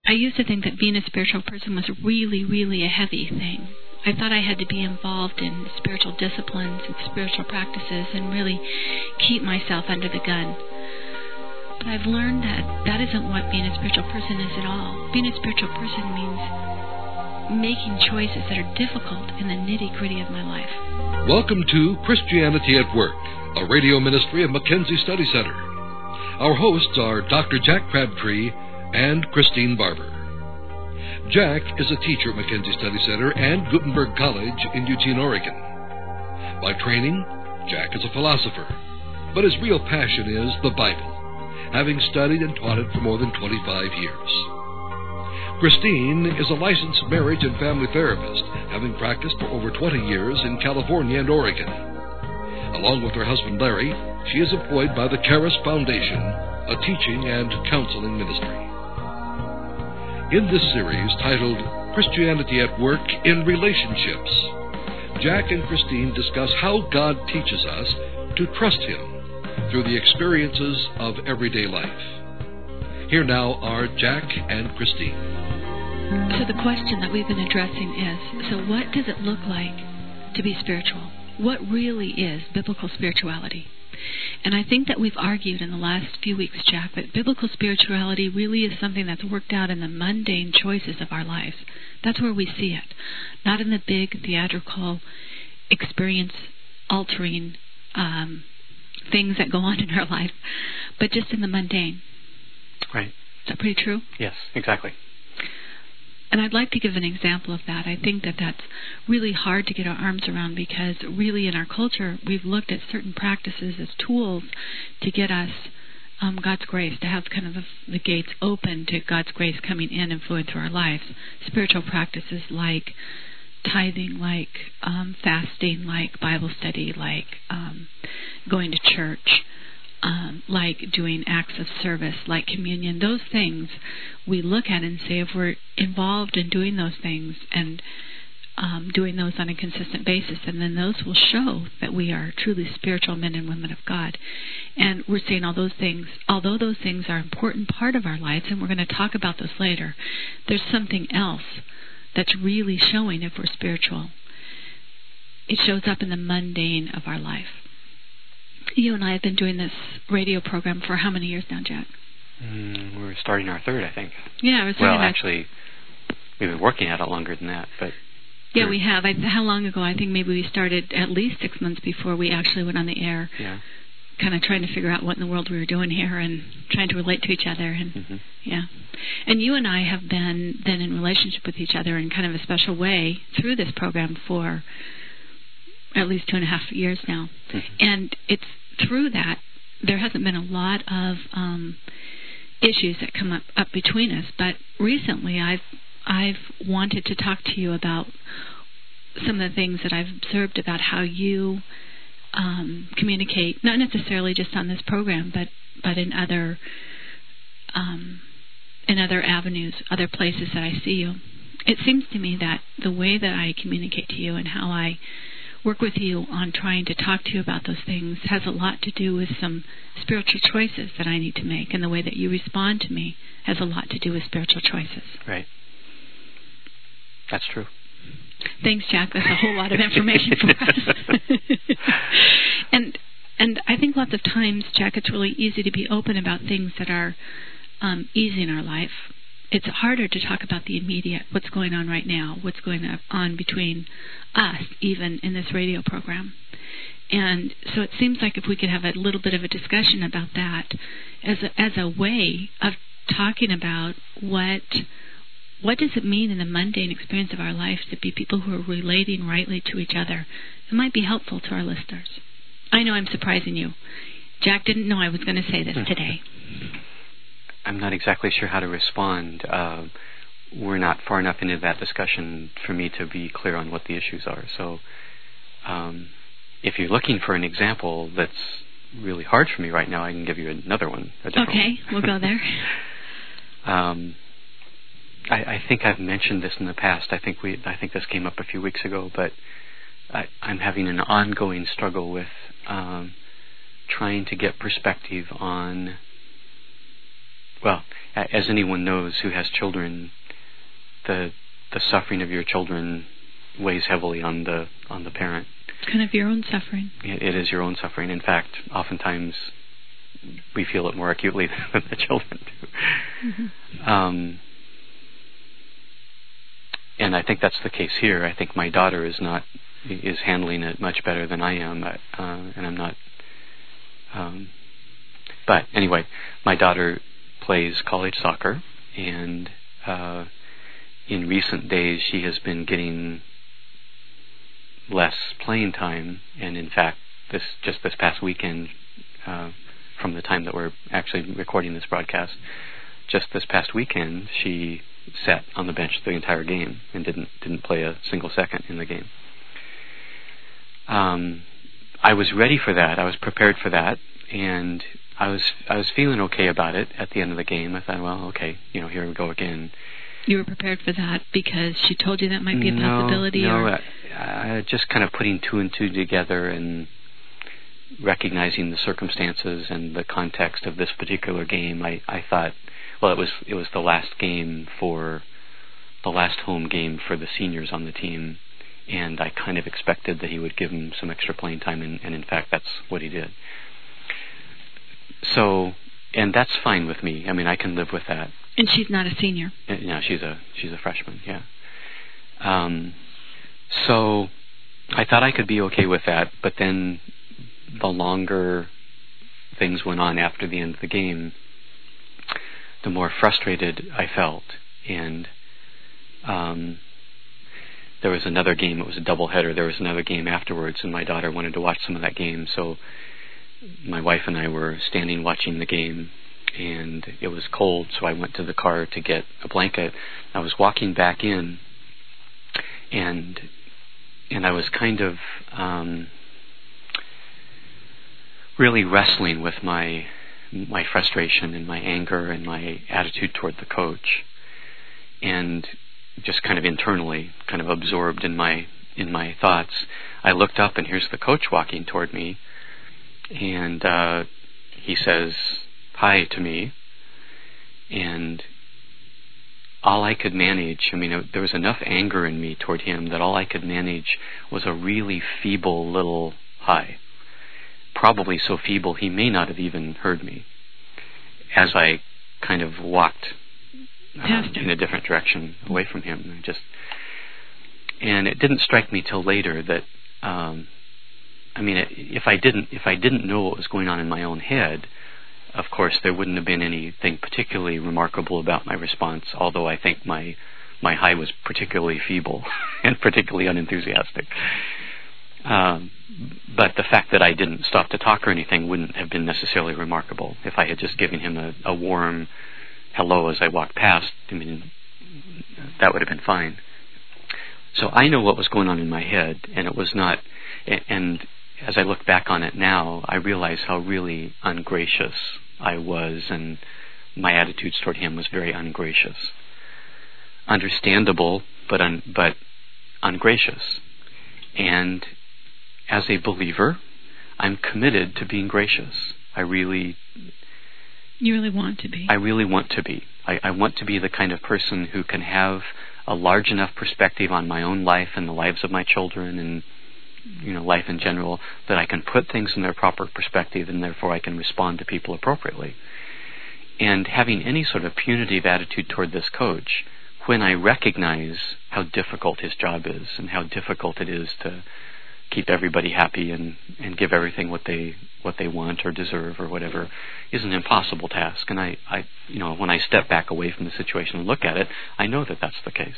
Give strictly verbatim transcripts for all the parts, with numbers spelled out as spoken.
I used to think that being a spiritual person was really, really a heavy thing. I thought I had to be involved in spiritual disciplines and spiritual practices and really keep myself under the gun. But I've learned that that isn't what being a spiritual person is at all. Being a spiritual person means making choices that are difficult in the nitty-gritty of my life. Welcome to Christianity at Work, a radio ministry of Mackenzie Study Center. Our hosts are Doctor Jack Crabtree and Christine Barber. Jack is a teacher at Mackenzie Study Center and Gutenberg College in Eugene, Oregon. By training, Jack is a philosopher, but his real passion is the Bible, having studied and taught it for more than twenty-five years. Christine is a licensed marriage and family therapist, having practiced for over twenty years in California and Oregon. Along with her husband Larry, she is employed by the Charis Foundation, a teaching and counseling ministry. In this series titled Christianity at Work in Relationships, Jack and Christine discuss how God teaches us to trust Him through the experiences of everyday life. Here now are Jack and Christine. So the question that we've been addressing is, so what does it look like to be spiritual? What really is biblical spirituality? And I think that we've argued in the last few weeks, Jack, that biblical spirituality really is something that's worked out in the mundane choices of our lives. That's where we see it. Not in the big, theatrical, experience-altering um, things that go on in our life, but just in the mundane. Right. Is that pretty true? Yes, exactly. And I'd like to give an example of that. I think that that's really hard to get our arms around because really in our culture we've looked at certain practices as tools to get us um, God's grace, to have kind of the, the gates open to God's grace coming in and flowing through our lives. Spiritual practices like tithing, like um, fasting, like Bible study, like um, going to church, Um, like doing acts of service, like communion, those things we look at and say if we're involved in doing those things and um, doing those on a consistent basis, and then those will show that we are truly spiritual men and women of God. And we're saying all those things, although those things are an important part of our lives, and we're going to talk about this later, there's something else that's really showing if we're spiritual. It shows up in the mundane of our life. You and I have been doing this radio program for how many years now, Jack? Mm, we're starting our third, I think. Yeah, I was Well, that. actually, we've been working at it longer than that, but... Yeah, we have. I, how long ago? I think maybe we started at least six months before we actually went on the air. Yeah. Kind of trying to figure out what in the world we were doing here and trying to relate to each other. And mm-hmm. yeah. And you and I have been then in relationship with each other in kind of a special way through this program for at least two and a half years now. Mm-hmm. And it's through that, there hasn't been a lot of um, issues that come up, up between us. But recently, I've I've wanted to talk to you about some of the things that I've observed about how you um, communicate, not necessarily just on this program, but but in other um, in other avenues, other places that I see you. It seems to me that the way that I communicate to you and how I work with you on trying to talk to you about those things has a lot to do with some spiritual choices that I need to make, and the way that you respond to me has a lot to do with spiritual choices. Right. That's true. Thanks, Jack. That's a whole lot of information for us. and and I think lots of times, Jack, it's really easy to be open about things that are um, easy in our life. It's harder to talk about the immediate, what's going on right now, what's going on between us, even in this radio program. And so it seems like if we could have a little bit of a discussion about that as a, as a way of talking about what what does it mean in the mundane experience of our life to be people who are relating rightly to each other, it might be helpful to our listeners. I know I'm surprising you. Jack didn't know I was going to say this today. I'm not exactly sure how to respond. Uh, we're not far enough into that discussion for me to be clear on what the issues are. So um, if you're looking for an example that's really hard for me right now, I can give you another one. A different okay, one. We'll go there. um, I, I think I've mentioned this in the past. I think we. I think this came up a few weeks ago, but I, I'm having an ongoing struggle with um, trying to get perspective on well, as anyone knows who has children, the the suffering of your children weighs heavily on the on the parent. It's kind of your own suffering. It, it is your own suffering. In fact, oftentimes we feel it more acutely than the children do. Mm-hmm. Um, and I think that's the case here. I think my daughter is not is handling it much better than I am, uh, and I'm not. Um, but anyway, my daughter plays college soccer, and uh, in recent days she has been getting less playing time, and in fact, this just this past weekend, uh, from the time that we're actually recording this broadcast, just this past weekend she sat on the bench the entire game and didn't didn't play a single second in the game. Um, I was ready for that. I was prepared for that, and I was I was feeling okay about it at the end of the game. I thought, well, okay, you know, here we go again. You were prepared for that because she told you that might be a no, possibility? No, or? uh, uh, just kind of putting two and two together and recognizing the circumstances and the context of this particular game. I, I thought, well, it was it was the last game for the last home game for the seniors on the team, and I kind of expected that he would give them some extra playing time, and, and in fact, that's what he did. So, and that's fine with me. I mean, I can live with that. And she's not a senior. No, she's a she's a freshman. Yeah. Um, so, I thought I could be okay with that, but then the longer things went on after the end of the game, the more frustrated I felt. And um, there was another game. It was a doubleheader. There was another game afterwards, and my daughter wanted to watch some of that game. So my wife and I were standing watching the game, and it was cold, so I went to the car to get a blanket. I was walking back in, and and I was kind of um, really wrestling with my my frustration and my anger and my attitude toward the coach, and just kind of internally, kind of absorbed in my in my thoughts. I looked up, and here's the coach walking toward me, and uh, he says hi to me, and all I could manage, I mean, it, there was enough anger in me toward him that all I could manage was a really feeble little hi. Probably so feeble he may not have even heard me, as I kind of walked uh, in a different direction away from him. Just, and it didn't strike me till later that, um, I mean, if I didn't, if I didn't know what was going on in my own head, of course, there wouldn't have been anything particularly remarkable about my response, although I think my my hi was particularly feeble and particularly unenthusiastic. Um, but the fact that I didn't stop to talk or anything wouldn't have been necessarily remarkable. If I had just given him a, a warm hello as I walked past, I mean, that would have been fine. So I know what was going on in my head, and it was not, and as I look back on it now, I realize how really ungracious I was, and my attitudes toward him was very ungracious. Understandable, but un, but ungracious. And as a believer, I'm committed to being gracious. I really... You really want to be. I really want to be. I, I want to be the kind of person who can have a large enough perspective on my own life and the lives of my children and, you know, life in general, that I can put things in their proper perspective, and therefore I can respond to people appropriately. And having any sort of punitive attitude toward this coach, when I recognize how difficult his job is and how difficult it is to keep everybody happy and, and give everything what they what they want or deserve or whatever, is an impossible task. And I, I, you know, when I step back away from the situation and look at it, I know that that's the case.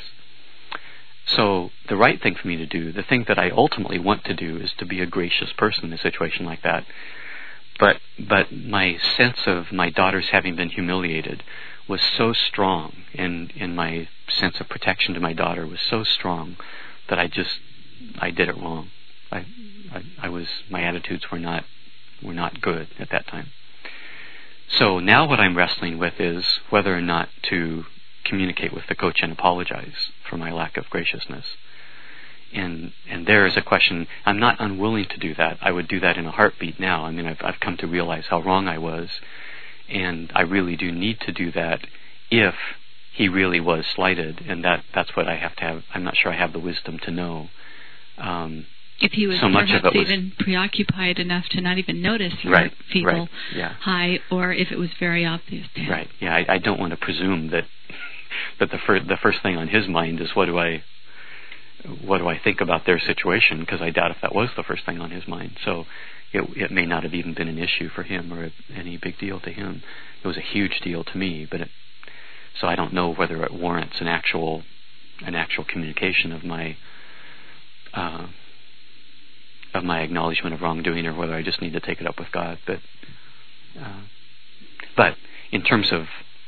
So the right thing for me to do, the thing that I ultimately want to do, is to be a gracious person in a situation like that. But but my sense of my daughters having been humiliated was so strong, and, and my sense of protection to my daughter was so strong, that I just, I did it wrong. I, I, I was, my attitudes were not, were not good at that time. So now what I'm wrestling with is whether or not to communicate with the coach and apologize for my lack of graciousness. And and there is a question. I'm not unwilling to do that. I would do that in a heartbeat now. I mean, I've I've come to realize how wrong I was, and I really do need to do that if he really was slighted, and that that's what I have to have. I'm not sure I have the wisdom to know. Um, if he was so much perhaps of it was, even preoccupied enough to not even notice your right, feeble right, yeah. high, or if it was very obvious to him. Right. Yeah. I, I don't want to presume that that the first the first thing on his mind is what do I what do I think about their situation, because I doubt if that was the first thing on his mind. So it it may not have even been an issue for him or any big deal to him. It was a huge deal to me, but it, so I don't know whether it warrants an actual an actual communication of my uh, of my acknowledgement of wrongdoing, or whether I just need to take it up with God. But uh, but in terms of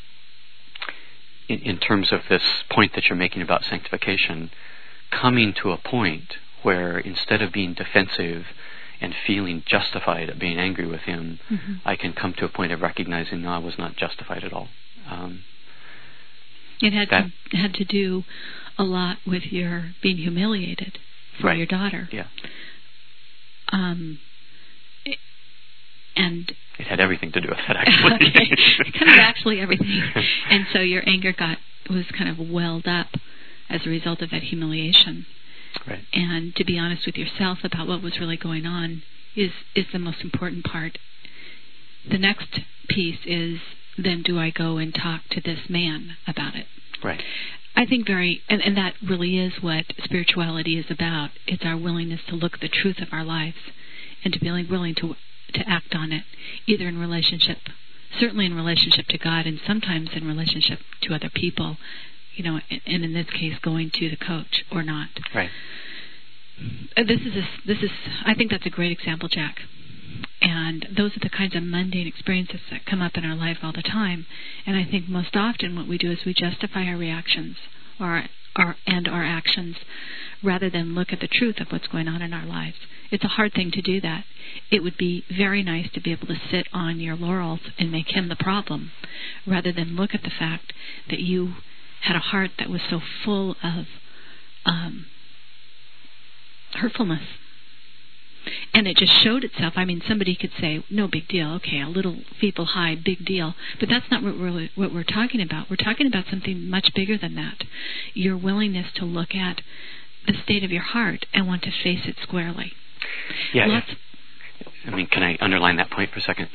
in, in terms of this point that you're making about sanctification, coming to a point where instead of being defensive and feeling justified at being angry with him, mm-hmm. I can come to a point of recognizing, no, I was not justified at all. Um, it had that, to, had to do a lot with your being humiliated for right. your daughter. Yeah. Um, it, and it had everything to do with that, actually. Okay. Kind of actually everything. And so your anger got was kind of welled up as a result of that humiliation. Right. And to be honest with yourself about what was really going on is, is the most important part. The next piece is, then do I go and talk to this man about it? Right. I think very, and, and that really is what spirituality is about. It's our willingness to look at the truth of our lives and to be willing to to act on it, either in relationship, certainly in relationship to God, and sometimes in relationship to other people, you know, and in this case, going to the coach or not. Right. This is a, this is, I think that's a great example, Jack. And those are the kinds of mundane experiences that come up in our life all the time. And I think most often what we do is we justify our reactions or our, and our actions rather than look at the truth of what's going on in our lives. It's a hard thing to do that. It would be very nice to be able to sit on your laurels and make him the problem rather than look at the fact that you had a heart that was so full of um, hurtfulness. And it just showed itself. I mean, somebody could say, no big deal, okay, a little feeble high, big deal. But that's not what we're, what we're talking about. We're talking about something much bigger than that. Your willingness to look at the state of your heart and want to face it squarely. Yeah, Lots I mean, can I underline that point for a second?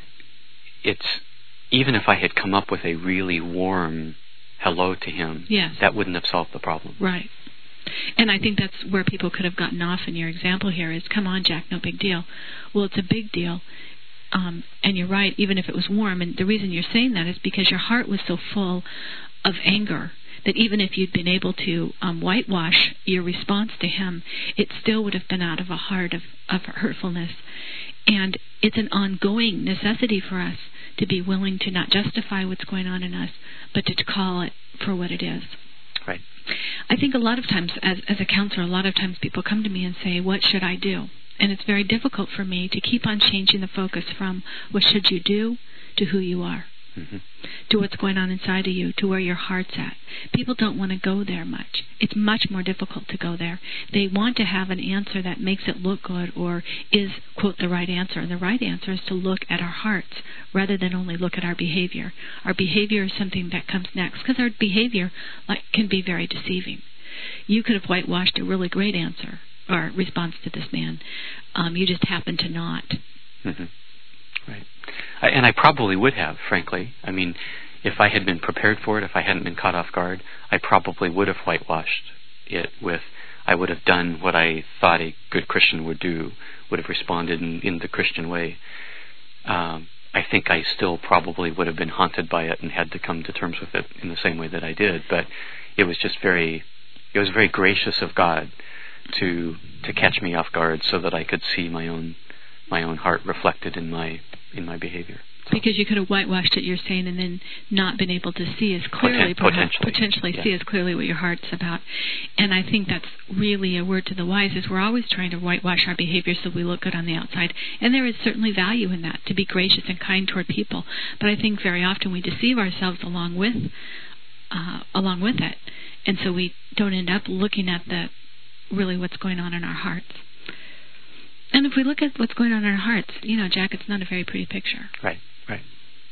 It's, even if I had come up with a really warm hello to him, yes. that wouldn't have solved the problem. Right. And I think that's where people could have gotten off in your example here is, come on, Jack, no big deal. Well, it's a big deal. Um, and you're right, even if it was warm. And the reason you're saying that is because your heart was so full of anger that even if you'd been able to um, whitewash your response to him, it still would have been out of a heart of, of hurtfulness. And it's an ongoing necessity for us to be willing to not justify what's going on in us, but to call it for what it is. Right. I think a lot of times, as, as a counselor, a lot of times people come to me and say, what should I do? And it's very difficult for me to keep on changing the focus from what should you do to who you are. Mm-hmm. To what's going on inside of you, to where your heart's at. People don't want to go there much. It's much more difficult to go there. They want to have an answer that makes it look good or is, quote, the right answer. And the right answer is to look at our hearts rather than only look at our behavior. Our behavior is something that comes next because our behavior like, can be very deceiving. You could have whitewashed a really great answer or response to this man. Um, you just happen to not. Mm-hmm. Right. I, and I probably would have, frankly. I mean, if I had been prepared for it, if I hadn't been caught off guard, I probably would have whitewashed it with, I would have done what I thought a good Christian would do, would have responded in, in the Christian way. Um, I think I still probably would have been haunted by it and had to come to terms with it in the same way that I did. But it was just very, it was very gracious of God to to catch me off guard so that I could see my own my own heart reflected in my in my behavior. So. Because you could have whitewashed it, you're saying, and then not been able to see as clearly, Poten- potentially, potentially yeah. see as clearly what your heart's about. And I think that's really a word to the wise, is we're always trying to whitewash our behavior so we look good on the outside. And there is certainly value in that, to be gracious and kind toward people. But I think very often we deceive ourselves along with uh, along with it. And so we don't end up looking at the really what's going on in our hearts. And if we look at what's going on in our hearts, you know, Jack, it's not a very pretty picture. Right, right.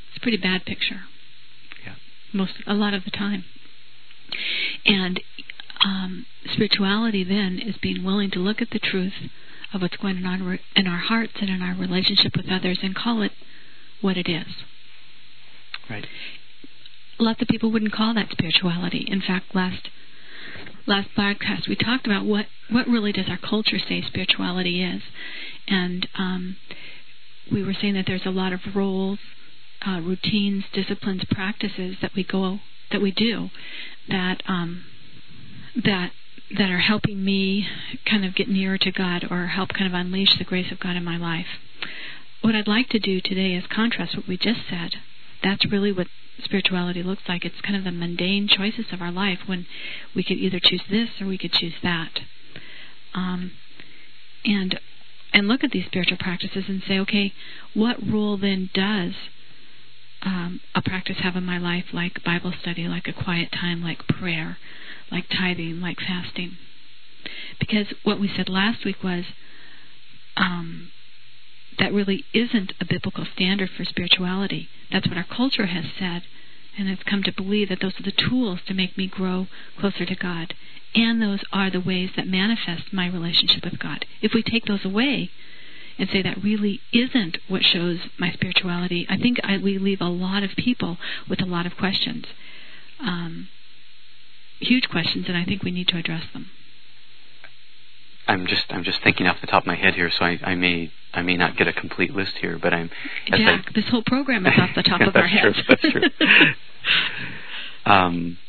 It's a pretty bad picture. Yeah. Most, a lot of the time. And um, spirituality then is being willing to look at the truth of what's going on in our hearts and in our relationship with others and call it what it is. Right. Lots of people wouldn't call that spirituality. In fact, last last broadcast we talked about what, what really does our culture say spirituality is. And um, we were saying that there's a lot of roles, uh, routines, disciplines, practices that we go that we do that um, that that are helping me kind of get nearer to God or help kind of unleash the grace of God in my life. What I'd like to do today is contrast what we just said. That's really what spirituality looks like. It's kind of the mundane choices of our life when we could either choose this or we could choose that. Um, and and look at these spiritual practices and say, okay, what role then does um, a practice have in my life, like Bible study, like a quiet time, like prayer, like tithing, like fasting? Because what we said last week was um, that really isn't a biblical standard for spirituality. That's what our culture has said, and it's come to believe that those are the tools to make me grow closer to God. And those are the ways that manifest my relationship with God. If we take those away and say that really isn't what shows my spirituality, I think I, we leave a lot of people with a lot of questions. Um, huge questions, and I think we need to address them. I'm just I'm just thinking off the top of my head here, so I, I may I may not get a complete list here, but I'm Jack, I, this whole program is off the top of our heads. That's true. That's true. um,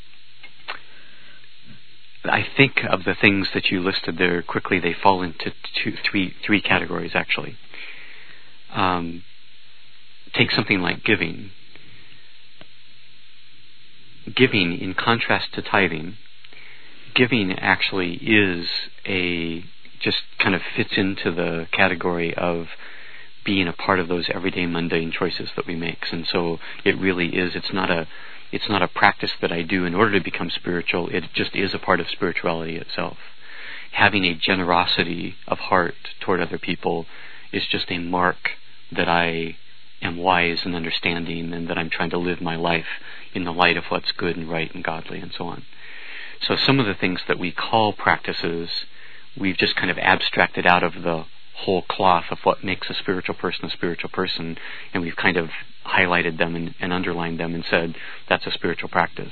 I think of the things that you listed there quickly, they fall into two, three, three categories actually. Um, take something like giving. Giving, in contrast to tithing, giving actually is a, just kind of fits into the category of being a part of those everyday mundane choices that we make. And so it really is, it's not a, it's not a practice that I do in order to become spiritual, it just is a part of spirituality itself. Having a generosity of heart toward other people is just a mark that I am wise and understanding and that I'm trying to live my life in the light of what's good and right and godly and so on. So some of the things that we call practices, we've just kind of abstracted out of the whole cloth of what makes a spiritual person a spiritual person, and we've kind of highlighted them and, and underlined them and said that's a spiritual practice.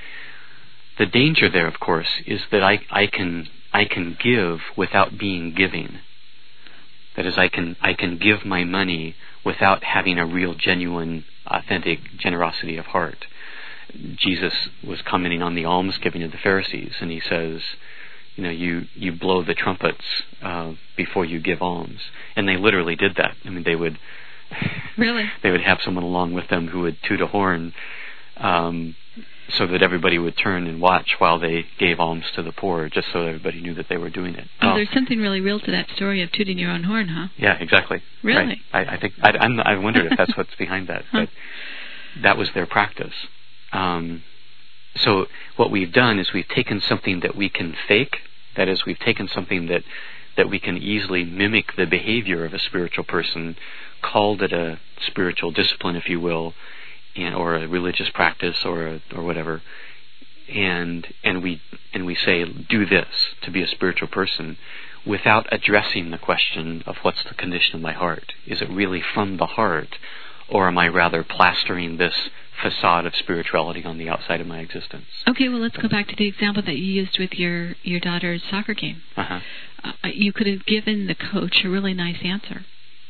The danger there, of course, is that I, I can I can give without being giving. That is, I can I can give my money without having a real, genuine, authentic generosity of heart. Jesus was commenting on the almsgiving of the Pharisees, and he says, you know, you, you blow the trumpets uh, before you give alms. And they literally did that. I mean, they would really they would have someone along with them who would toot a horn um, so that everybody would turn and watch while they gave alms to the poor, just so everybody knew that they were doing it. Oh, well, there's something really real to that story of tooting your own horn, huh? Yeah, exactly. Really? Right. I, I think I, I'm, I wondered if that's what's behind that. Huh. But that was their practice. Um, so what we've done is we've taken something that we can fake. That is, we've taken something that, that we can easily mimic the behavior of a spiritual person, called it a spiritual discipline, if you will, and, or a religious practice, or a, or whatever, and and we and we say, do this to be a spiritual person, without addressing the question of what's the condition of my heart. Is it really from the heart, or am I rather plastering this facade of spirituality on the outside of my existence? Okay, well, let's go back to the example that you used with your, your daughter's soccer game. Uh-huh. Uh, you could have given the coach a really nice answer.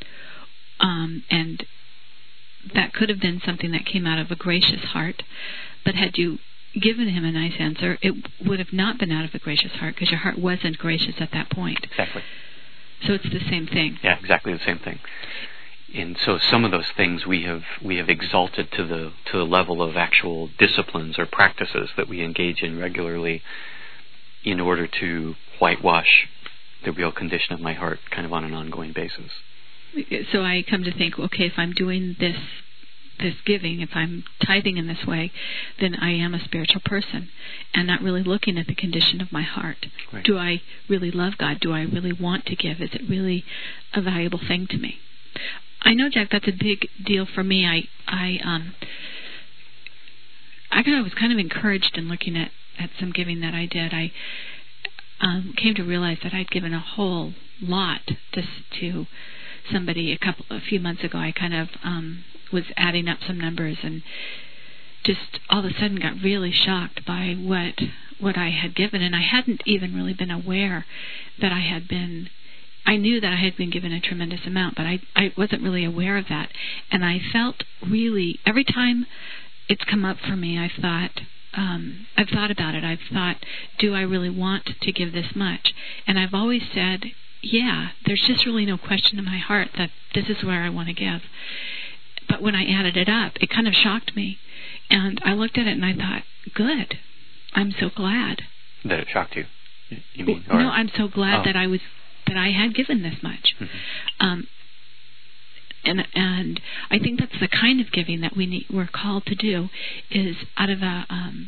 Um, and that could have been something that came out of a gracious heart. But had you given him a nice answer, it would have not been out of a gracious heart, because your heart wasn't gracious at that point. Exactly. So it's the same thing. Yeah, exactly the same thing. And so some of those things we have we have exalted to the to the level of actual disciplines or practices that we engage in regularly in order to whitewash the real condition of my heart kind of on an ongoing basis. So I come to think, okay, if I'm doing this this giving, if I'm tithing in this way, then I am a spiritual person and not really looking at the condition of my heart. Right. Do I really love God? Do I really want to give? Is it really a valuable thing to me? I know, Jack, that's a big deal for me. I I um I kind of was kind of encouraged in looking at, at some giving that I did. I um, came to realize that I'd given a whole lot to to somebody a couple a few months ago. I kind of um, was adding up some numbers and just all of a sudden got really shocked by what what I had given, and I hadn't even really been aware that I had been. I knew that I had been given a tremendous amount, but I I wasn't really aware of that, and I felt really every time it's come up for me, I've thought. Um, I've thought about it. I've thought, do I really want to give this much? And I've always said, yeah, there's just really no question in my heart that this is where I want to give. But when I added it up, it kind of shocked me. And I looked at it and I thought, good. I'm so glad. That it shocked you? You mean? Or? No, I'm so glad oh. that I was that I had given this much. Mm-hmm. Um, and and I think that's the kind of giving that we need, we're called to do, is out of a um,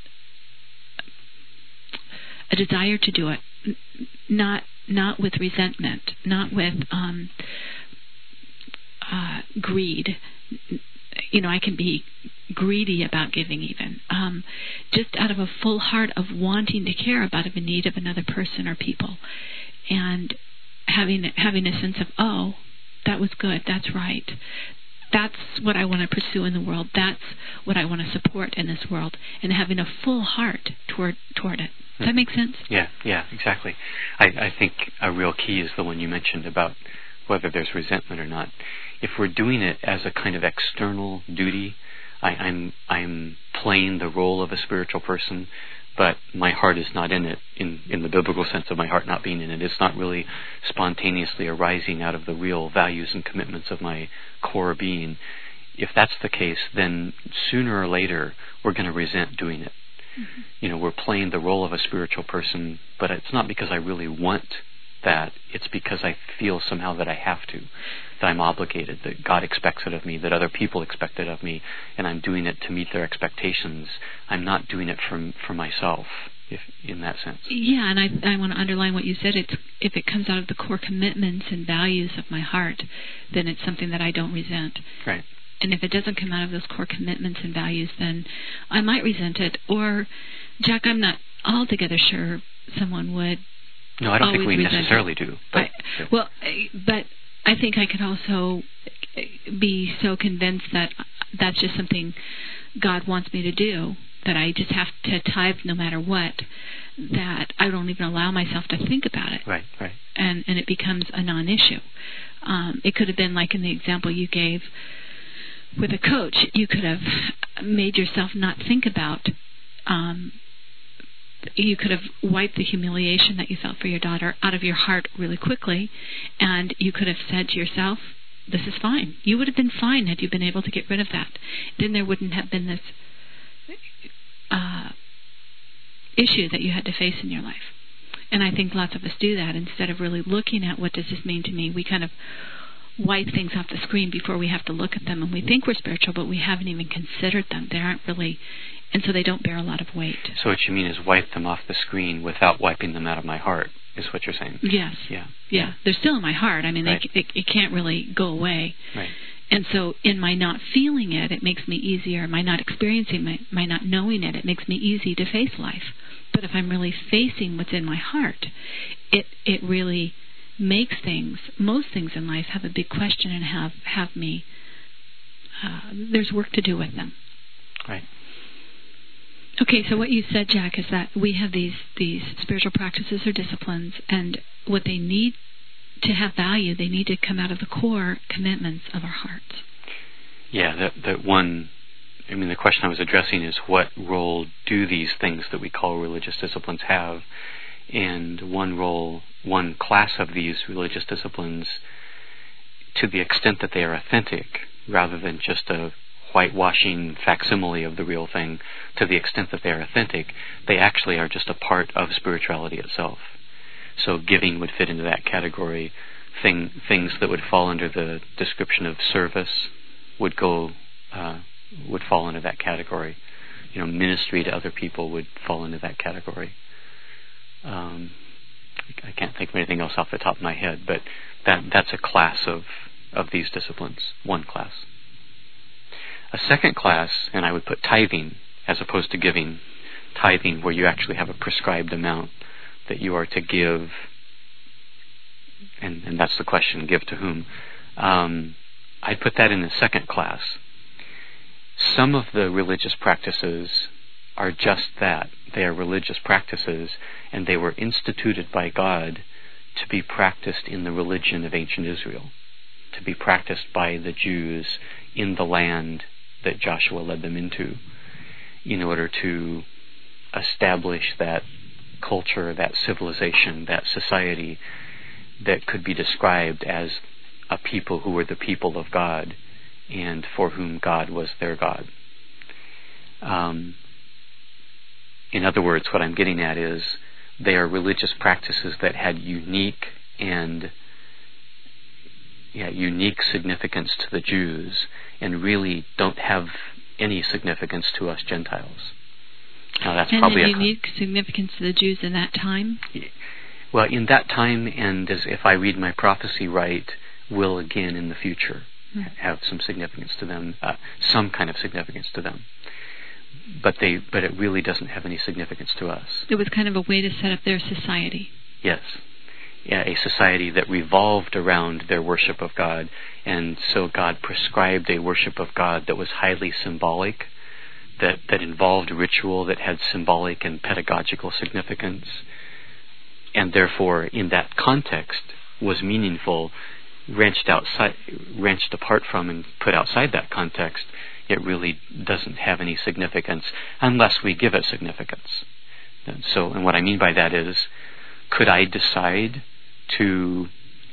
a desire to do it, not not with resentment, not with um, uh, greed. You know, I can be greedy about giving even. Um, just out of a full heart of wanting to care about the need of another person or people. And having having a sense of, oh, that was good, that's right. That's what I want to pursue in the world. That's what I want to support in this world. And having a full heart toward toward it. Does that make sense? Yeah, yeah, exactly. I, I think a real key is the one you mentioned about whether there's resentment or not. If we're doing it as a kind of external duty, I, I'm I'm playing the role of a spiritual person, but my heart is not in it, in, in the biblical sense of my heart not being in it. It's not really spontaneously arising out of the real values and commitments of my core being. If that's the case, then sooner or later we're going to resent doing it. Mm-hmm. You know, we're playing the role of a spiritual person, but it's not because I really want that. It's because I feel somehow that I have to, that I'm obligated, that God expects it of me, that other people expect it of me, and I'm doing it to meet their expectations. I'm not doing it for for myself, if in that sense. Yeah, and I I want to underline what you said. It's if it comes out of the core commitments and values of my heart, then it's something that I don't resent. Right. And if it doesn't come out of those core commitments and values, then I might resent it. Or, Jack, I'm not altogether sure someone would. No, I don't think we necessarily it. do. But, I, well, but I think I could also be so convinced that that's just something God wants me to do, that I just have to tithe no matter what, that I don't even allow myself to think about it. Right, right. And, and it becomes a non-issue. Um, it could have been like in the example you gave with a coach. You could have made yourself not think about um you could have wiped the humiliation that you felt for your daughter out of your heart really quickly, and you could have said to yourself, this is fine. You would have been fine had you been able to get rid of that. Then there wouldn't have been this uh, issue that you had to face in your life. And I think lots of us do that. Instead of really looking at what does this mean to me, we kind of wipe things off the screen before we have to look at them. And we think we're spiritual, but we haven't even considered them. They aren't really... And so they don't bear a lot of weight. So what you mean is wipe them off the screen without wiping them out of my heart, is what you're saying? Yes. Yeah. Yeah. They're still in my heart. I mean, right. they, it, it can't really go away. Right. And so in my not feeling it, it makes me easier. My not experiencing, my, my not knowing it, it makes me easy to face life. But if I'm really facing what's in my heart, it it really makes things, most things in life, have a big question and have, have me, uh, there's work to do with them. Right. Okay, so what you said, Jack, is that we have these, these spiritual practices or disciplines, and what they need to have value, they need to come out of the core commitments of our hearts. Yeah, that, that one, I mean, the question I was addressing is what role do these things that we call religious disciplines have? And one role, one class of these religious disciplines, to the extent that they are authentic, rather than just a whitewashing facsimile of the real thing, to the extent that they are authentic, they actually are just a part of spirituality itself. So giving would fit into that category. Thing, things that would fall under the description of service would go uh, would fall into that category. You know, ministry to other people would fall into that category. Um, I can't think of anything else off the top of my head, but that that's a class of of these disciplines, one class. A second class, and I would put tithing as opposed to giving, tithing where you actually have a prescribed amount that you are to give, and, and that's the question, give to whom? Um, I'd put that in the second class. Some of the religious practices are just that. They are religious practices, and they were instituted by God to be practiced in the religion of ancient Israel, to be practiced by the Jews in the land that Joshua led them into, in order to establish that culture, that civilization, that society that could be described as a people who were the people of God and for whom God was their God. Um, in other words, what I'm getting at is they are religious practices that had unique and yeah, unique significance to the Jews and really don't have any significance to us Gentiles. Now that's and probably a a unique significance to the Jews in that time? Well, in that time, and as if I read my prophecy right, will again in the future mm-hmm. have some significance to them, uh, some kind of significance to them. But they, but it really doesn't have any significance to us. It was kind of a way to set up their society. Yes. Yeah, a society that revolved around their worship of God, and so God prescribed a worship of God that was highly symbolic, that, that involved ritual, that had symbolic and pedagogical significance, and therefore in that context was meaningful. Wrenched outside, wrenched apart from and put outside that context, it really doesn't have any significance unless we give it significance. And so, and what I mean by that is, could I decide to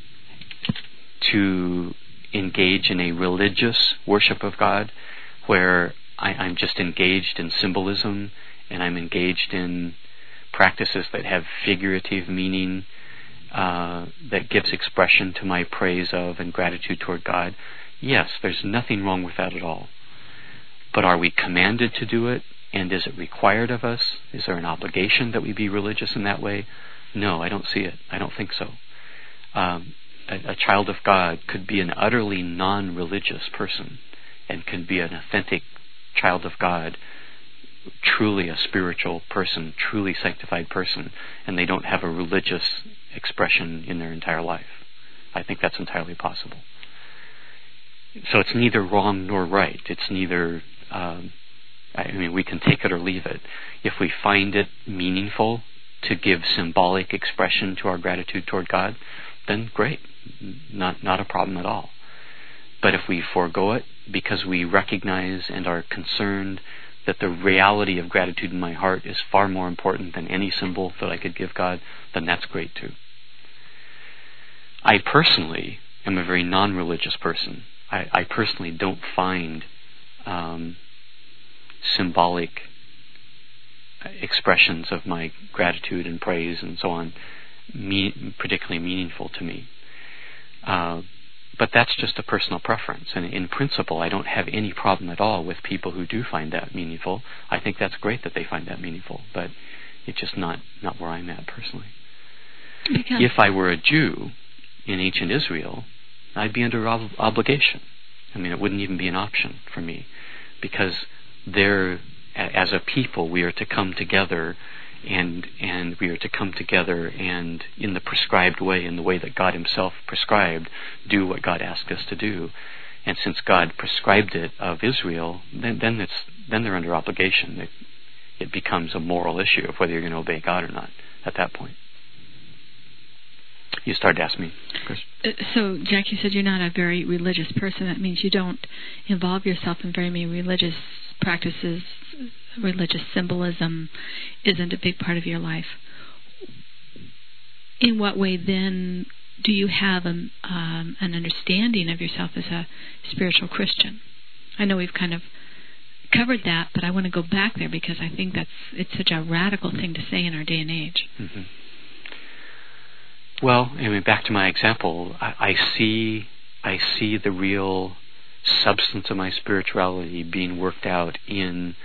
to engage in a religious worship of God where I, I'm just engaged in symbolism and I'm engaged in practices that have figurative meaning, uh, that gives expression to my praise of and gratitude toward God? Yes, there's nothing wrong with that at all. But are we commanded to do it? And is it required of us? Is there an obligation that we be religious in that way? No, I don't see it. I don't think so. Um, a, a child of God could be an utterly non-religious person and can be an authentic child of God, truly a spiritual person, truly sanctified person, and they don't have a religious expression in their entire life. I think that's entirely possible. So it's neither wrong nor right. It's neither, um, I mean, we can take it or leave it. If we find it meaningful to give symbolic expression to our gratitude toward God, then great, not not a problem at all. But if we forego it because we recognize and are concerned that the reality of gratitude in my heart is far more important than any symbol that I could give God, then that's great too. I personally am a very non-religious person. I, I personally don't find um, symbolic expressions of my gratitude and praise and so on me, particularly meaningful to me. Uh, but that's just a personal preference. And in principle, I don't have any problem at all with people who do find that meaningful. I think that's great that they find that meaningful, but it's just not, not where I'm at personally. Because if I were a Jew in ancient Israel, I'd be under ob- obligation. I mean, it wouldn't even be an option for me, because there, as a people, we are to come together, and and we are to come together and, in the prescribed way, in the way that God Himself prescribed, do what God asked us to do. And since God prescribed it of Israel, then then it's then they're under obligation. It, it becomes a moral issue of whether you're going to obey God or not at that point. You started to ask me, Chris. Uh, so, Jack, you said you're not a very religious person. That means you don't involve yourself in very many religious practices. Religious symbolism isn't a big part of your life. In what way, then, do you have a, um, an understanding of yourself as a spiritual Christian? I know we've kind of covered that, but I want to go back there because I think that's it's such a radical thing to say in our day and age. Mm-hmm. Well, I mean, back to my example, I, I see, I see the real substance of my spirituality being worked out in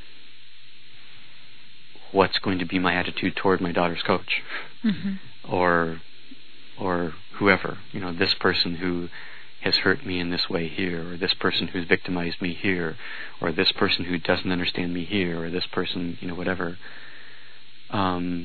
what's going to be my attitude toward my daughter's coach, mm-hmm. or, or whoever, you know, this person who has hurt me in this way here, or this person who's victimized me here, or this person who doesn't understand me here, or this person, you know, whatever. Um,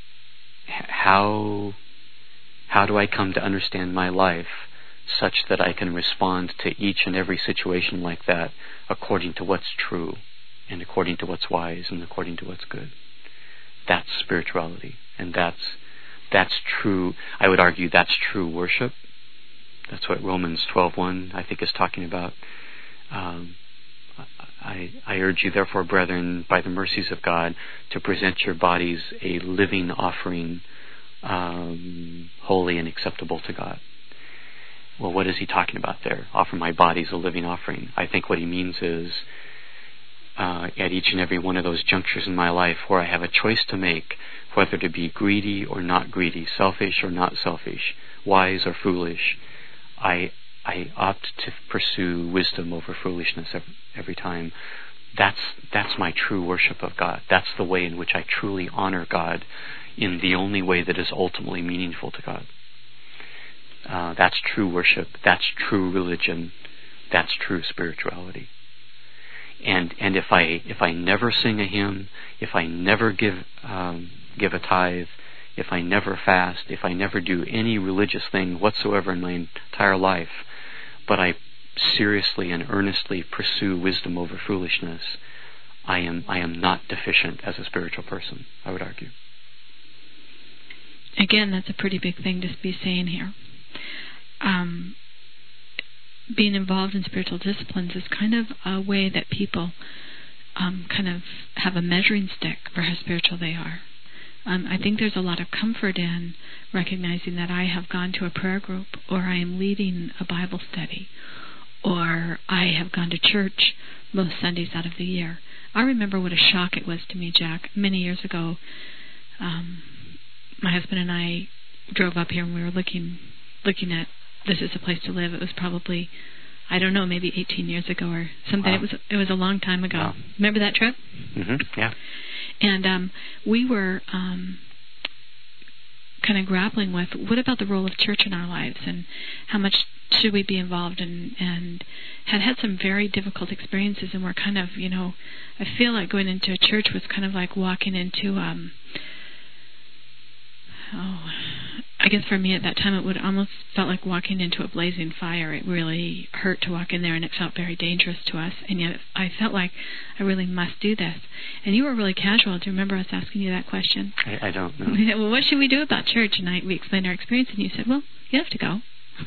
how how do I come to understand my life such that I can respond to each and every situation like that according to what's true, and according to what's wise, and according to what's good? That's spirituality, and that's that's true. I would argue that's true worship. That's what Romans twelve one, I think, is talking about. Um, I, I urge you, therefore, brethren, by the mercies of God, to present your bodies a living offering, um, holy and acceptable to God. Well, what is he talking about there? Offer my body as a living offering. I think what he means is, uh, at each and every one of those junctures in my life where I have a choice to make, whether to be greedy or not greedy, selfish or not selfish, wise or foolish, I I opt to pursue wisdom over foolishness every, every time. That's that's my true worship of God. That's the way in which I truly honor God in the only way that is ultimately meaningful to God. Uh, that's true worship. That's true religion. That's true spirituality. And and if I if I never sing a hymn, if I never give um, give a tithe, if I never fast, if I never do any religious thing whatsoever in my entire life, but I seriously and earnestly pursue wisdom over foolishness, I am I am not deficient as a spiritual person, I would argue. Again, that's a pretty big thing to be saying here. Um, being involved in spiritual disciplines is kind of a way that people um, kind of have a measuring stick for how spiritual they are. Um, I think there's a lot of comfort in recognizing that I have gone to a prayer group, or I am leading a Bible study, or I have gone to church most Sundays out of the year. I remember what a shock it was to me, Jack, many years ago. Um, my husband and I drove up here and we were looking looking at This Is a Place to Live. It was probably, I don't know, maybe eighteen years ago or something. Wow. It was it was a long time ago. Wow. Remember that trip? Mm-hmm. Yeah. And um, we were um, kind of grappling with, what about the role of church in our lives, and how much should we be involved in, and had had some very difficult experiences, and we're kind of, you know, I feel like going into a church was kind of like walking into, um, oh, I guess for me at that time it would almost felt like walking into a blazing fire. It really hurt to walk in there, and it felt very dangerous to us, and yet I felt like I really must do this. And you were really casual. Do you remember us asking you that question? I, I don't know. We said, well, what should we do about church? And I, we explained our experience, and you said, well, you have to go.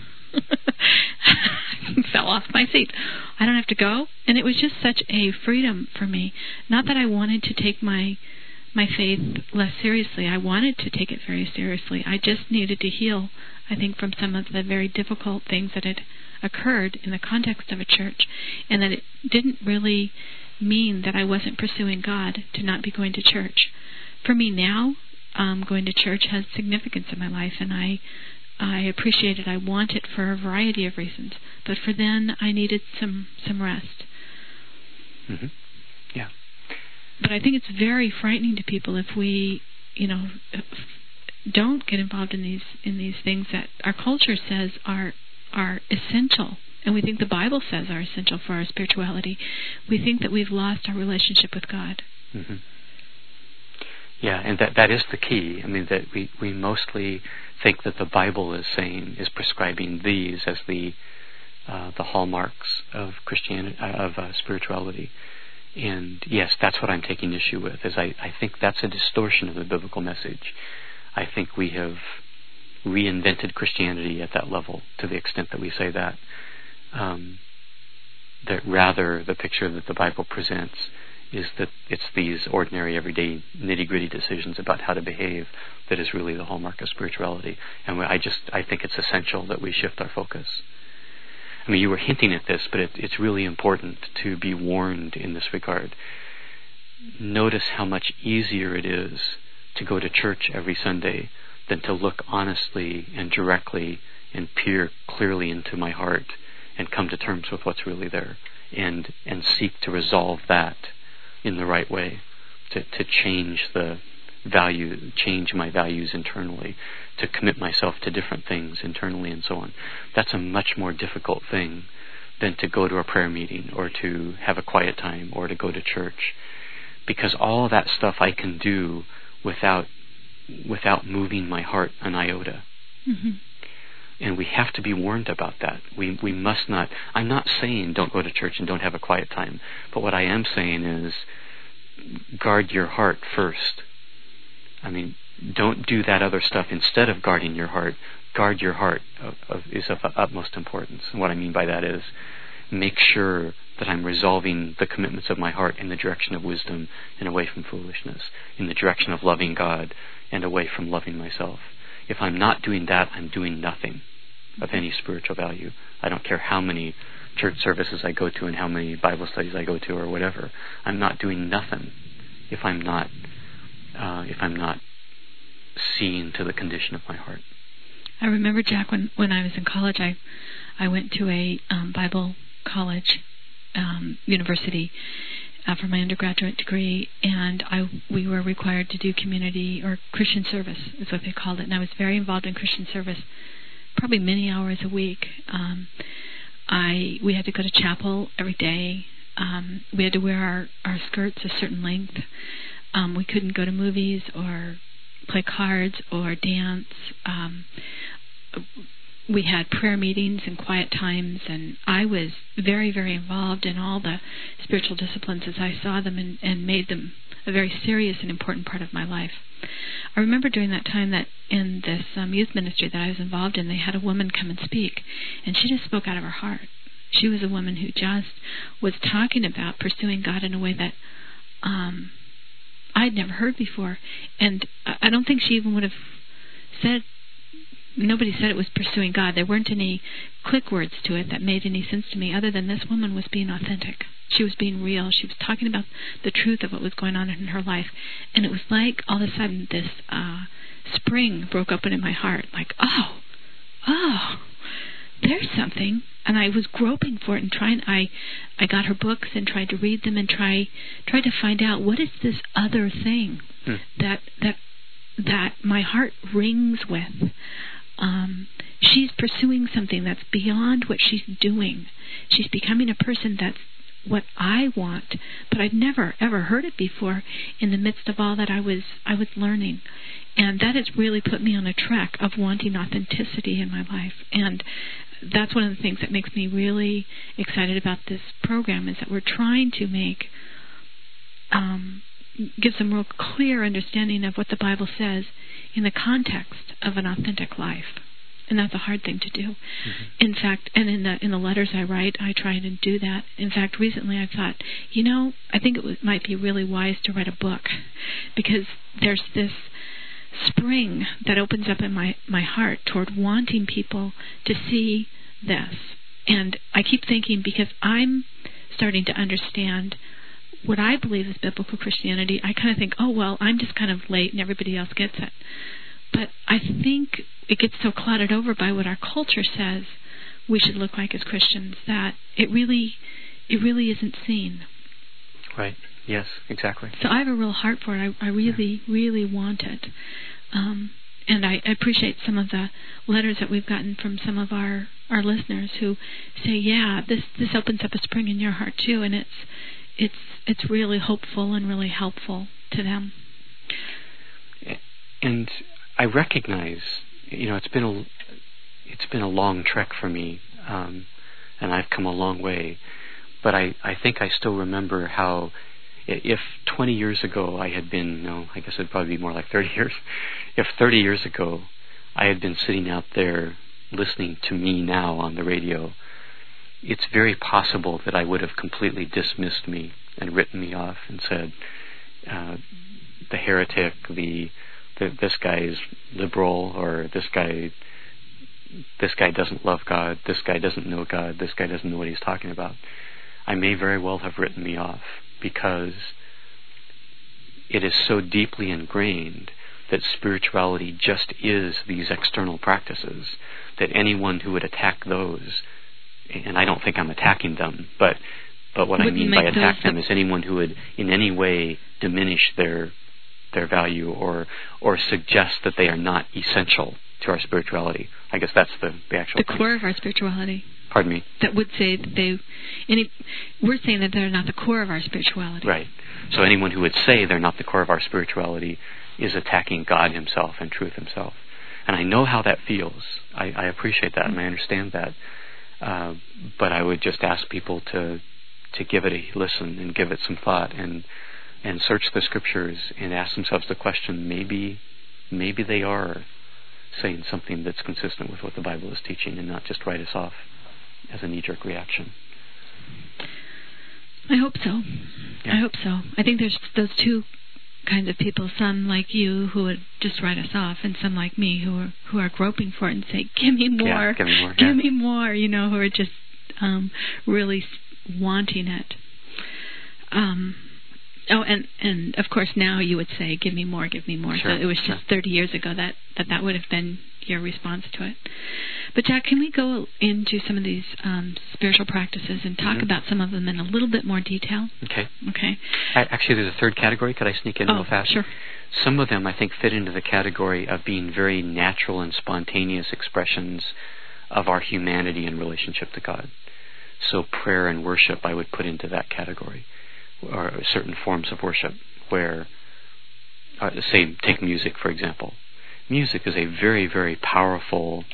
Fell off my seat. I don't have to go. And it was just such a freedom for me. Not that I wanted to take my my faith less seriously. I wanted to take it very seriously. I just needed to heal, I think, from some of the very difficult things that had occurred in the context of a church, and that it didn't really mean that I wasn't pursuing God to not be going to church. For me now, um, going to church has significance in my life, and I I appreciate it. I want it for a variety of reasons. But for then, I needed some, some rest. Mm-hmm. Yeah. But I think it's very frightening to people if we, you know, don't get involved in these in these things that our culture says are are essential, and we think the Bible says are essential for our spirituality. We think that we've lost our relationship with God. Mm-hmm. Yeah, and that that is the key. I mean, that we, we mostly think that the Bible is saying, is prescribing these as the uh, the hallmarks of Christianity, uh, of uh, spirituality. And yes, that's what I'm taking issue with, is I, I think that's a distortion of the biblical message. I think we have reinvented Christianity at that level, to the extent that we say that. Um, that rather the picture that the Bible presents is that it's these ordinary, everyday, nitty-gritty decisions about how to behave that is really the hallmark of spirituality. And I just, I think it's essential that we shift our focus. I mean, you were hinting at this, but it, it's really important to be warned in this regard. Notice how much easier it is to go to church every Sunday than to look honestly and directly and peer clearly into my heart and come to terms with what's really there, and and seek to resolve that in the right way, to, to change the value, change my values internally, to commit myself to different things internally and so on. That's a much more difficult thing than to go to a prayer meeting or to have a quiet time or to go to church, because all of that stuff I can do without without moving my heart an iota. Mm-hmm. And we have to be warned about that. We we must not. I'm not saying don't go to church and don't have a quiet time, but what I am saying is guard your heart first. I mean, don't do that other stuff instead of guarding your heart. Guard your heart of, of, is of utmost importance. And what I mean by that is make sure that I'm resolving the commitments of my heart in the direction of wisdom and away from foolishness, in the direction of loving God and away from loving myself. If I'm not doing that, I'm doing nothing of any spiritual value. I don't care how many church services I go to and how many Bible studies I go to or whatever. I'm not doing nothing if I'm not uh, if I'm not seeing to the condition of my heart. I remember, Jack, when, when I was in college, I I went to a um, Bible college um, university uh, for my undergraduate degree, and I we were required to do community or Christian service is what they called it, and I was very involved in Christian service, probably many hours a week. Um, I we had to go to chapel every day. Um, we had to wear our, our skirts a certain length. Um, we couldn't go to movies or play cards or dance. Um, we had prayer meetings and quiet times, and I was very, very involved in all the spiritual disciplines as I saw them and, and made them a very serious and important part of my life. I remember during that time that in this um, youth ministry that I was involved in, they had a woman come and speak, and she just spoke out of her heart. She was a woman who just was talking about pursuing God in a way that um, I'd never heard before. And I don't think she even would have said, nobody said it was pursuing God. There weren't any click words to it that made any sense to me other than this woman was being authentic. She was being real. She was talking about the truth of what was going on in her life. And it was like all of a sudden this uh, spring broke open in my heart. Like, oh, oh, there's something. And I was groping for it and trying. I, I got her books and tried to read them and try, tried to find out what is this other thing hmm. that that that my heart rings with. Um, she's pursuing something that's beyond what she's doing. She's becoming a person that's what I want, but I've never ever heard it before. In the midst of all that I was I was learning, and that has really put me on a trek of wanting authenticity in my life. And that's one of the things that makes me really excited about this program, is that we're trying to make, um, give some real clear understanding of what the Bible says in the context of an authentic life. And that's a hard thing to do. Mm-hmm. In fact, and in the in the letters I write, I try to do that. In fact, recently I thought, you know, I think it was, might be really wise to write a book, because there's this spring that opens up in my, my heart toward wanting people to see this. And I keep thinking, because I'm starting to understand what I believe is biblical Christianity, I kind of think, oh, well, I'm just kind of late and everybody else gets it. But I think it gets so clouded over by what our culture says we should look like as Christians that it really, it really isn't seen. Right. Yes, exactly. So I have a real heart for it. I, I really, yeah. really want it. Um, and I appreciate some of the letters that we've gotten from some of our, our listeners who say, yeah, this, this opens up a spring in your heart too, and it's it's it's really hopeful and really helpful to them. And I recognize, you know, it's been a it's been a long trek for me, um, and I've come a long way. But I, I think I still remember how, if twenty years ago I had been, no, I guess it'd probably be more like thirty years. If thirty years ago I had been sitting out there listening to me now on the radio, it's very possible that I would have completely dismissed me and written me off and said, uh, the heretic, the, the this guy is liberal, or this guy this guy doesn't love God, this guy doesn't know God, this guy doesn't know what he's talking about. I may very well have written me off, because it is so deeply ingrained that spirituality just is these external practices, that anyone who would attack those, and I don't think I'm attacking them, but but what Wouldn't I mean by attack them is anyone who would in any way diminish their their value or or suggest that they are not essential to our spirituality. I guess that's the, the actual the thing. core of our spirituality. Pardon me? That would say that they, any, we're saying that they're not the core of our spirituality. Right. So anyone who would say they're not the core of our spirituality is attacking God himself and truth himself. And I know how that feels. I, I appreciate that, mm-hmm. and I understand that. Uh, but I would just ask people to to give it a listen and give it some thought and and search the scriptures and ask themselves the question, maybe maybe they are saying something that's consistent with what the Bible is teaching and not just write us off as a knee-jerk reaction. I hope so. Yeah. I hope so. I think there's those two kinds of people, some like you who would just write us off, and some like me who are who are groping for it and say, give me more, yeah, give me more, give yeah. me more, you know, who are just um, really wanting it. Um, oh, and, and of course now you would say, give me more, give me more. Sure, so it was just sure. thirty years ago that, that that would have been your response to it. But Jack, can we go into some of these um, spiritual practices and talk mm-hmm. about some of them in a little bit more detail? Okay. Okay. I, actually, there's a third category. Could I sneak in oh, real fast? Sure. Some of them, I think, fit into the category of being very natural and spontaneous expressions of our humanity in relationship to God. So prayer and worship I would put into that category, or certain forms of worship where, uh, say, take music, for example. Music is a very, very powerful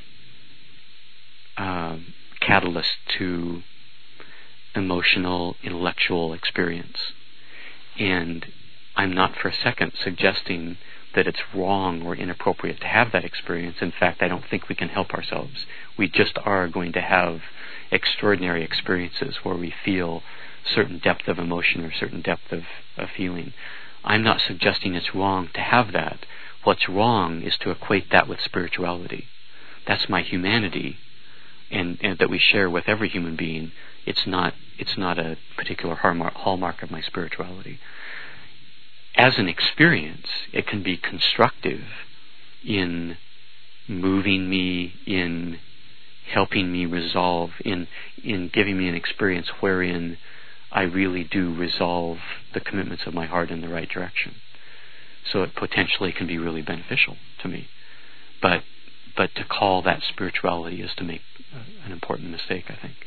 uh, catalyst to emotional, intellectual experience. And I'm not for a second suggesting that it's wrong or inappropriate to have that experience. In fact, I don't think we can help ourselves. We just are going to have extraordinary experiences where we feel certain depth of emotion or certain depth of, of feeling. I'm not suggesting it's wrong to have that. What's wrong is to equate that with spirituality. That's my humanity, and, and that we share with every human being. It's not it's not a particular hallmark, hallmark of my spirituality. As an experience, it can be constructive in moving me, in helping me resolve, in in giving me an experience wherein I really do resolve the commitments of my heart in the right direction. So it potentially can be really beneficial to me. But but to call that spirituality is to make uh, an important mistake, I think.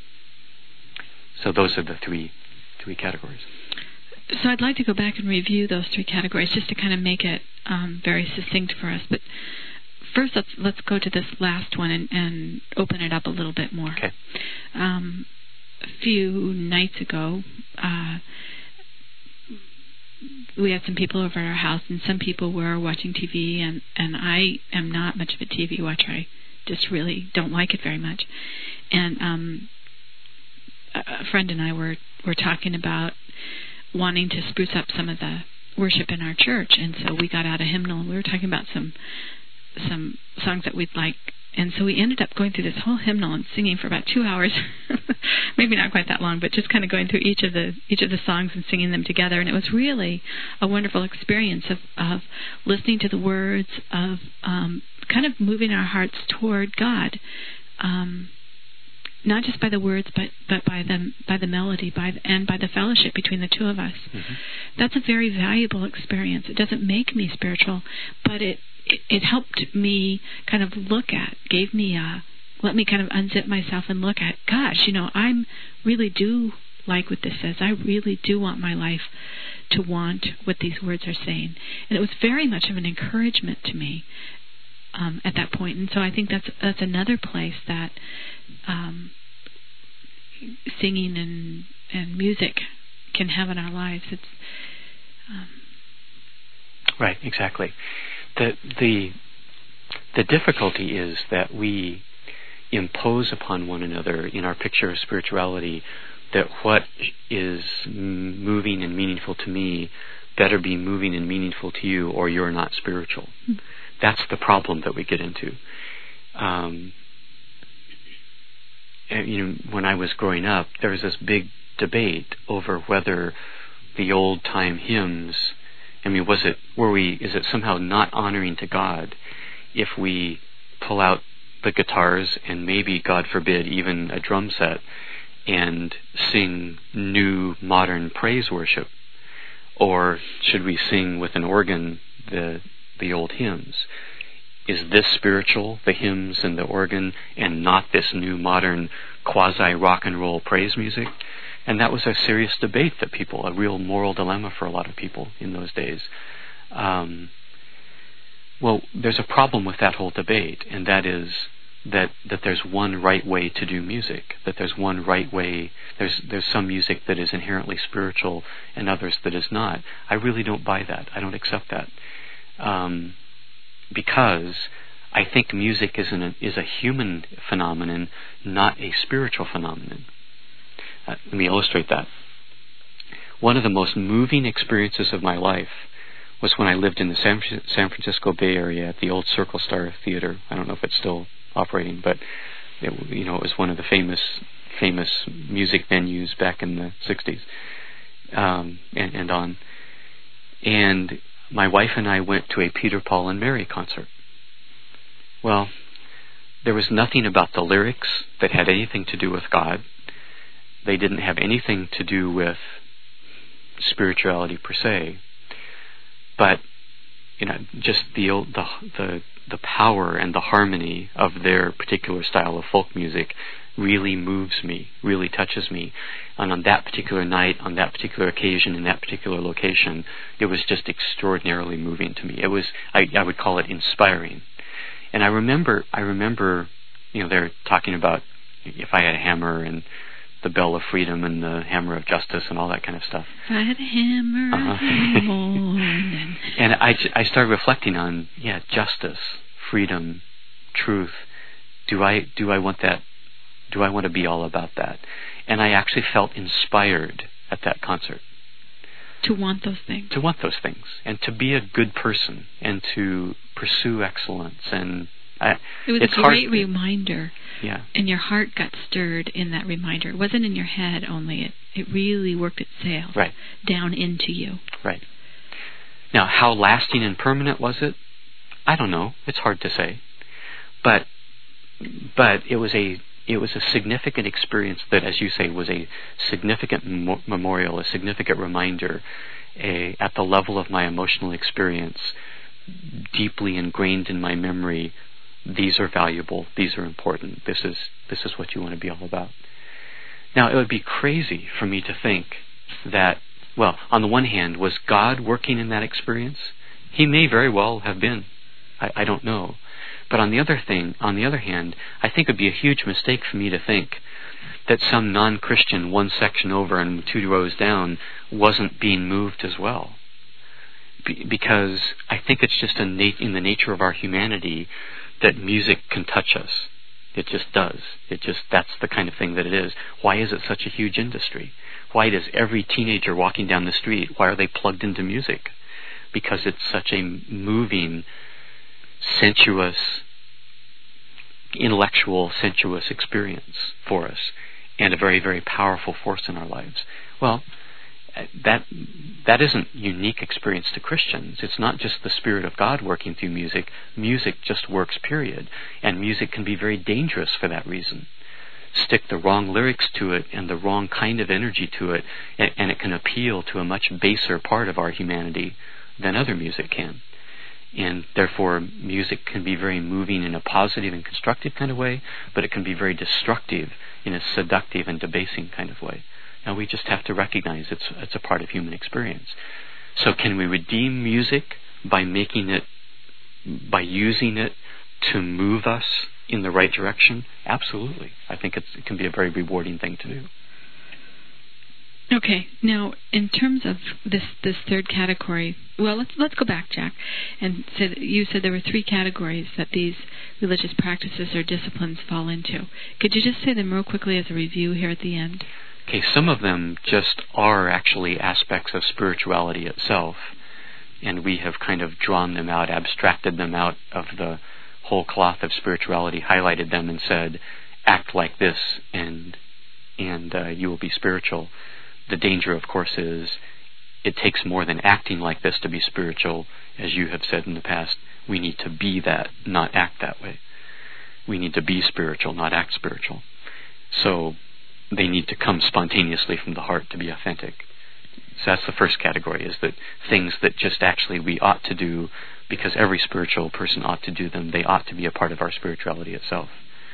So those are the three three categories. So I'd like to go back and review those three categories just to kind of make it um, very succinct for us. But first, let's let's go to this last one and, and open it up a little bit more. Okay. Um, a few nights ago, uh, we had some people over at our house, and some people were watching T V, and, and I am not much of a T V watcher. I just really don't like it very much. And um, a friend and I were, were talking about wanting to spruce up some of the worship in our church, and so we got out a hymnal, and we were talking about some some songs that we'd like. And so we ended up going through this whole hymnal and singing for about two hours, maybe not quite that long, but just kind of going through each of the each of the songs and singing them together. And it was really a wonderful experience of, of listening to the words, of um, kind of moving our hearts toward God, um, not just by the words, but, but by the by the melody, by the, and by the fellowship between the two of us. Mm-hmm. That's a very valuable experience. It doesn't make me spiritual, but it It, it helped me kind of look at, gave me a, let me kind of unzip myself and look at, gosh, you know, I really do like what this says. I really do want my life to want what these words are saying. And it was very much of an encouragement to me um, at that point. And so I think that's that's another place that um, singing and, and music can have in our lives. It's um, right, exactly. The, the the difficulty is that we impose upon one another in our picture of spirituality that what is moving and meaningful to me better be moving and meaningful to you, or you're not spiritual. Mm-hmm. That's the problem that we get into. Um, and, you know, when I was growing up, there was this big debate over whether the old time hymns, I mean, was it, were we, is it somehow not honoring to God if we pull out the guitars and maybe, God forbid, even a drum set and sing new modern praise worship? Or should we sing with an organ the the old hymns? Is this spiritual, the hymns and the organ, and not this new modern quasi rock and roll praise music? And that was a serious debate that people, a real moral dilemma for a lot of people in those days. Um, well, there's a problem with that whole debate, and that is that that there's one right way to do music, that there's one right way, there's there's some music that is inherently spiritual and others that is not. I really don't buy that. I don't accept that. Um, because I think music is, an, is a human phenomenon, not a spiritual phenomenon. Uh, let me illustrate that. One of the most moving experiences of my life was when I lived in the San, San Francisco Bay Area at the old Circle Star Theater. I don't know if it's still operating, but it, you know, it was one of the famous famous music venues back in the sixties um, and, and on. And my wife and I went to a Peter, Paul, and Mary concert. Well, there was nothing about the lyrics that had anything to do with God. They didn't have anything to do with spirituality per se. But, you know, just the the the the power and the harmony of their particular style of folk music really moves me, really touches me. And on that particular night, on that particular occasion, in that particular location, it was just extraordinarily moving to me. It was, I, I would call it inspiring. And I remember, I remember, you know, they're talking about if I had a hammer and the bell of freedom and the hammer of justice and all that kind of stuff. If I had a hammer uh-huh. in the morning. And I, I started reflecting on, yeah, justice, freedom, truth. Do I do I want that? Do I want to be all about that? And I actually felt inspired at that concert. To want those things. To want those things. And to be a good person and to pursue excellence. And I, it was it's a great hard, reminder. Yeah. And your heart got stirred in that reminder. It wasn't in your head only. It, it really worked itself right. down into you. Right. Now, how lasting and permanent was it? I don't know. It's hard to say. But but it was a it was a significant experience that, as you say, was a significant mo- memorial, a significant reminder, a, at the level of my emotional experience, deeply ingrained in my memory. These are valuable. These are important. This is this is what you want to be all about. Now, it would be crazy for me to think that, well, on the one hand, was God working in that experience? He may very well have been. I, I don't know. But on the other thing, on the other hand, I think it would be a huge mistake for me to think that some non-Christian one section over and two rows down wasn't being moved as well. Be, because I think it's just a nat- in the nature of our humanity that music can touch us. It just does. It just, that's the kind of thing that it is. Why is it such a huge industry? Why does every teenager walking down the street, why are they plugged into music? Because it's such a moving, sensuous, intellectual, sensuous experience for us, and a very, very powerful force in our lives. Well, that that isn't unique experience to Christians. It's not just the Spirit of God working through music. Music just works, period. And music can be very dangerous for that reason. Stick the wrong lyrics to it and the wrong kind of energy to it, and, and it can appeal to a much baser part of our humanity than other music can. And therefore, music can be very moving in a positive and constructive kind of way, but it can be very destructive in a seductive and debasing kind of way. Now, we just have to recognize it's it's a part of human experience. So can we redeem music by making it, by using it to move us in the right direction? Absolutely. I think it's, it can be a very rewarding thing to do. Okay. Now, in terms of this this third category, well, let's let's go back, Jack, and said you said there were three categories that these religious practices or disciplines fall into. Could you just say them real quickly as a review here at the end? Okay, some of them just are actually aspects of spirituality itself, and we have kind of drawn them out, abstracted them out of the whole cloth of spirituality, highlighted them and said, act like this and and uh, you will be spiritual. The danger, of course, is it takes more than acting like this to be spiritual. As you have said in the past, we need to be that, not act that way. We need to be spiritual, not act spiritual. So they need to come spontaneously from the heart to be authentic. So that's the first category, is that things that just actually we ought to do because every spiritual person ought to do them. They ought to be a part of our spirituality itself.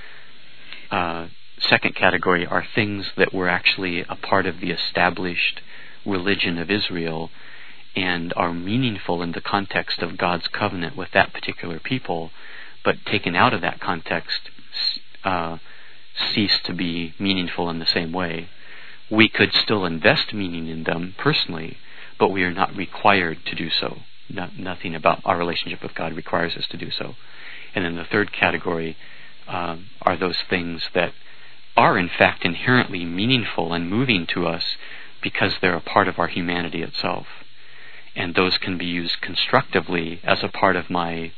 Uh, second category are things that were actually a part of the established religion of Israel and are meaningful in the context of God's covenant with that particular people, but taken out of that context, uh, cease to be meaningful in the same way. We could still invest meaning in them personally, but we are not required to do so. Not, nothing about our relationship with God requires us to do so. And then the third category um, are those things that are in fact inherently meaningful and moving to us because they're a part of our humanity itself. And those can be used constructively as a part of my,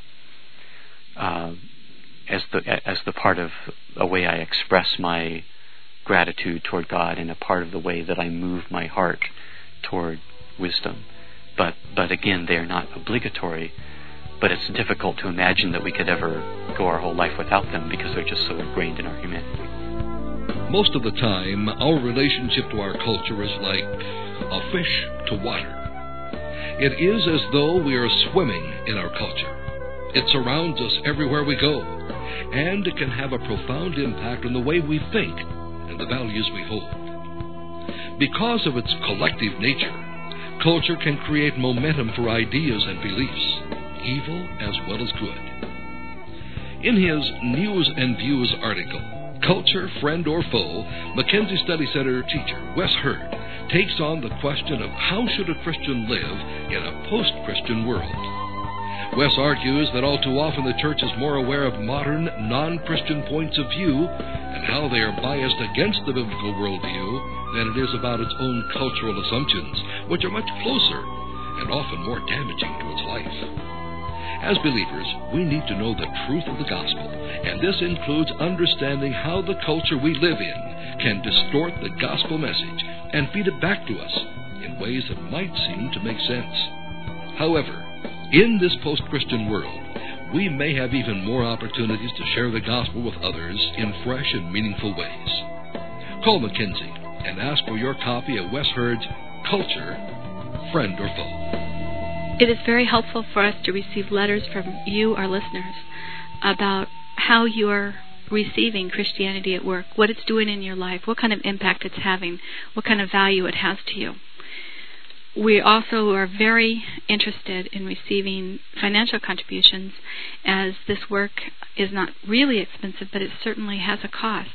uh, as the as the part of a way I express my gratitude toward God and a part of the way that I move my heart toward wisdom. But but again, they are not obligatory. But it's difficult to imagine that we could ever go our whole life without them because they're just so ingrained in our humanity. Most of the time, our relationship to our culture is like a fish to water. It is as though we are swimming in our culture. It surrounds us everywhere we go, and it can have a profound impact on the way we think and the values we hold. Because of its collective nature, culture can create momentum for ideas and beliefs, evil as well as good. In his News and Views article, Culture, Friend or Foe, Mackenzie Study Center teacher Wes Hurd takes on the question of how should a Christian live in a post-Christian world. Wes argues that all too often the church is more aware of modern, non-Christian points of view and how they are biased against the biblical worldview than it is about its own cultural assumptions, which are much closer and often more damaging to its life. As believers, we need to know the truth of the gospel, and this includes understanding how the culture we live in can distort the gospel message and feed it back to us in ways that might seem to make sense. However, in this post-Christian world, we may have even more opportunities to share the gospel with others in fresh and meaningful ways. Call Mackenzie and ask for your copy of Wes Hurd's Culture, Friend or Foe. It is very helpful for us to receive letters from you, our listeners, about how you're receiving Christianity at work, what it's doing in your life, what kind of impact it's having, what kind of value it has to you. We also are very interested in receiving financial contributions, as this work is not really expensive, but it certainly has a cost.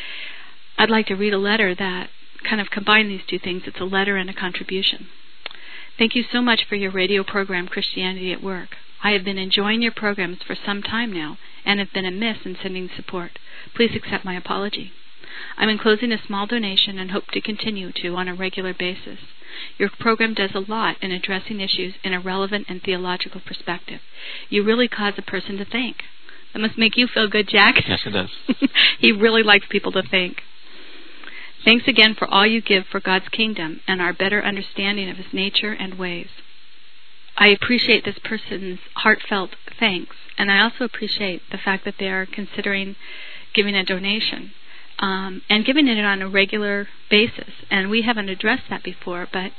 I'd like to read a letter that kind of combines these two things. It's a letter and a contribution. Thank you so much for your radio program, Christianity at Work. I have been enjoying your programs for some time now and have been amiss in sending support. Please accept my apology. I'm enclosing a small donation and hope to continue to on a regular basis. Your program does a lot in addressing issues in a relevant and theological perspective. You really cause a person to think. That must make you feel good, Jack. Yes, it does. He really likes people to think. Thanks again for all you give for God's kingdom and our better understanding of His nature and ways. I appreciate this person's heartfelt thanks, and I also appreciate the fact that they are considering giving a donation um, and giving it on a regular basis. And we haven't addressed that before, but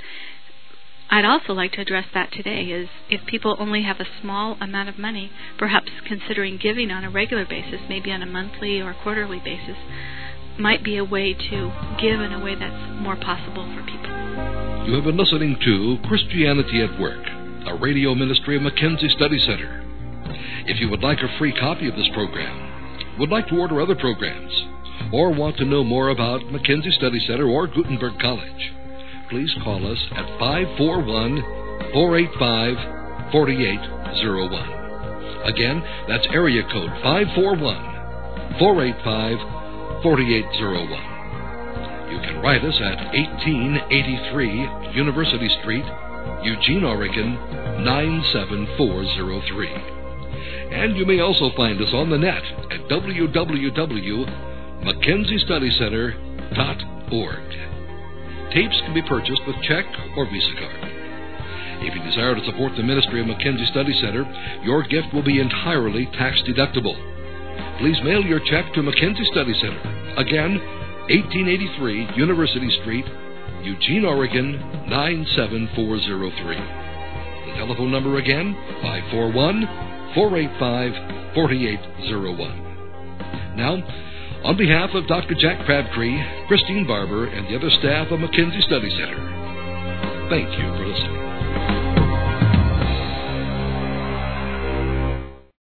I'd also like to address that today, is if people only have a small amount of money, perhaps considering giving on a regular basis, maybe on a monthly or quarterly basis, might be a way to give in a way that's more possible for people. You have been listening to Christianity at Work, a radio ministry of Mackenzie Study Center. If you would like a free copy of this program, would like to order other programs, or want to know more about Mackenzie Study Center or Gutenberg College, please call us at five four one, four eight five, four eight zero one. Again, that's area code five four one, four eight five, four eight zero one. You can write us at eighteen eighty-three University Street, Eugene, Oregon, nine seven four zero three. And you may also find us on the net at w w w dot mackenzie study center dot org. Tapes can be purchased with check or Visa card. If you desire to support the ministry of Mackenzie Study Center, your gift will be entirely tax-deductible. Please mail your check to Mackenzie Study Center. Again, eighteen eighty-three University Street, Eugene, Oregon, nine seven four zero three. The telephone number again, five four one, four eight five, four eight zero one. Now, on behalf of Doctor Jack Crabtree, Christine Barber, and the other staff of Mackenzie Study Center, thank you for listening.